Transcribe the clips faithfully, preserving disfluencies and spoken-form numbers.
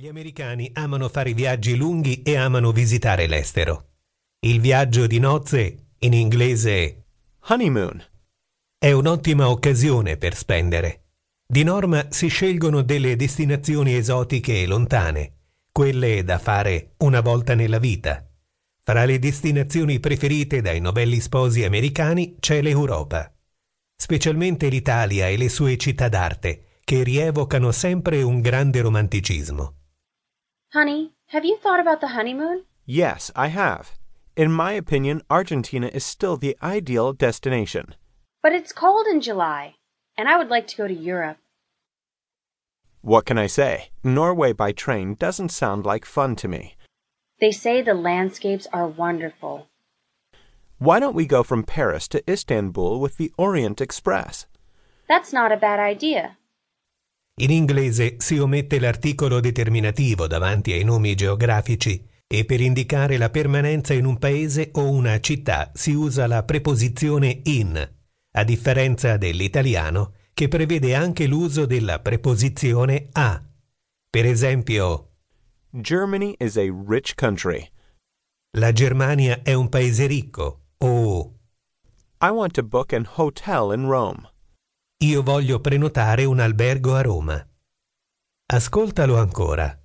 Gli americani amano fare viaggi lunghi e amano visitare l'estero. Il viaggio di nozze, in inglese honeymoon, è un'ottima occasione per spendere. Di norma si scelgono delle destinazioni esotiche e lontane, quelle da fare una volta nella vita. Fra le destinazioni preferite dai novelli sposi americani c'è l'Europa, specialmente l'Italia e le sue città d'arte, che rievocano sempre un grande romanticismo. Honey, have you thought about the honeymoon? yes, I have. In my opinion, Argentina is still the ideal destination. But it's cold in July, and I would like to go to Europe. What can I say? Norway by train doesn't sound like fun to me. They say the landscapes are wonderful. Why don't we go from Paris to Istanbul with the Orient Express? That's not a bad idea. In inglese si omette l'articolo determinativo davanti ai nomi geografici e per indicare la permanenza in un paese o una città si usa la preposizione in, a differenza dell'italiano che prevede anche l'uso della preposizione a. Per esempio, Germany is a rich country. la Germania è un paese ricco o I want to book an hotel in Rome. io voglio prenotare un albergo a Roma. Ascoltalo ancora.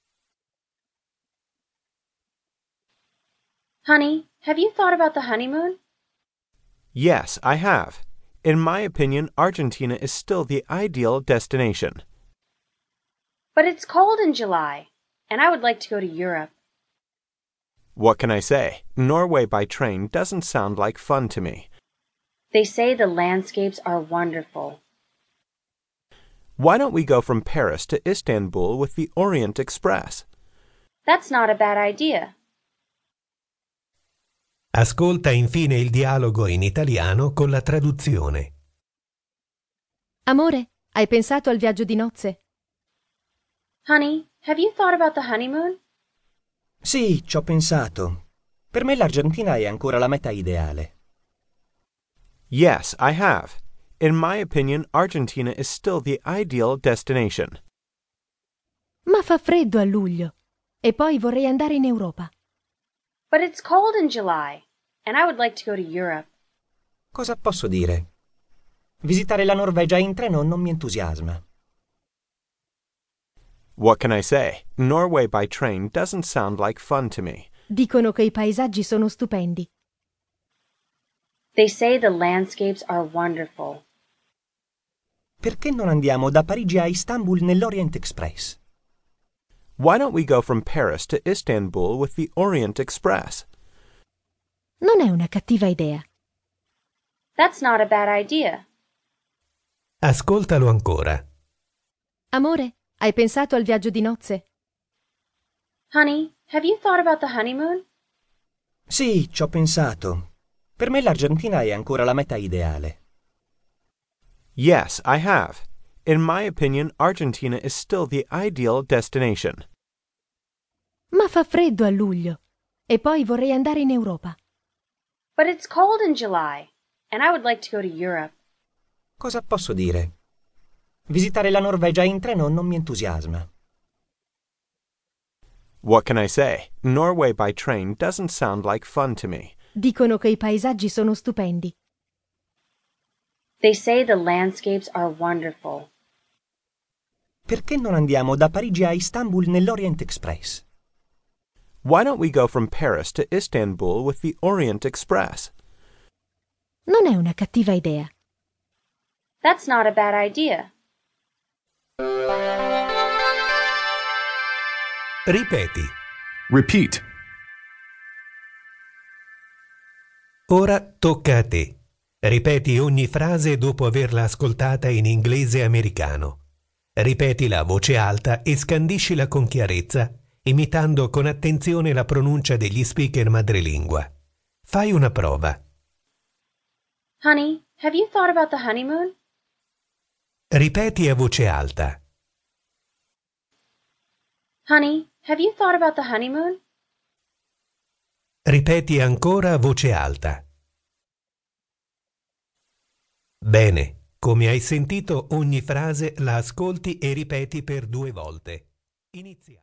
Honey, have you thought about the honeymoon? Yes, I have. In my opinion, Argentina is still the ideal destination. But it's cold in July, and I would like to go to Europe. What can I say? Norway by train doesn't sound like fun to me. They say the landscapes are wonderful. Why don't we go from Paris to Istanbul with the Orient Express? That's not a bad idea. Ascolta infine il dialogo in italiano con la traduzione. Amore, hai pensato al viaggio di nozze? Honey, have you thought about the honeymoon? Sì, ci ho pensato. Per me l'Argentina è ancora la meta ideale. Yes, I have. In my opinion, Argentina is still the ideal destination. Ma fa freddo a luglio. E poi vorrei andare in Europa. But it's cold in July, and I would like to go to Europe. Cosa posso dire? Visitare la Norvegia in treno non mi entusiasma. What can I say? Norway by train doesn't sound like fun to me. Dicono che i paesaggi sono stupendi. They say the landscapes are wonderful. Perché non andiamo da Parigi a Istanbul nell'Orient Express? Why don't we go from Paris to Istanbul with the Orient Express? Non è una cattiva idea. That's not a bad idea. Ascoltalo ancora. Amore, hai pensato al viaggio di nozze? Honey, have you thought about the honeymoon? Sì, ci ho pensato. Per me l'Argentina è ancora la meta ideale. Yes, I have. In my opinion, Argentina is still the ideal destination. Ma fa freddo a luglio. E poi vorrei andare in Europa. But it's cold in July, and I would like to go to Europe. Cosa posso dire? Visitare la Norvegia in treno non mi entusiasma. What can I say? Norway by train doesn't sound like fun to me. Dicono che i paesaggi sono stupendi. They say the landscapes are wonderful. Perché non andiamo da Parigi a Istanbul nell'Orient Express? Why don't we go from Paris to Istanbul with the Orient Express? Non è una cattiva idea. That's not a bad idea. Ripeti. Repeat. Ora tocca a te. Ripeti ogni frase dopo averla ascoltata in inglese americano. Ripetila a voce alta e scandiscila con chiarezza, imitando con attenzione la pronuncia degli speaker madrelingua. Fai una prova. Honey, have you thought about the honeymoon? Ripeti a voce alta. Honey, have you thought about the honeymoon? Ripeti ancora a voce alta. Bene, come hai sentito ogni frase la ascolti e ripeti per due volte. Inizia.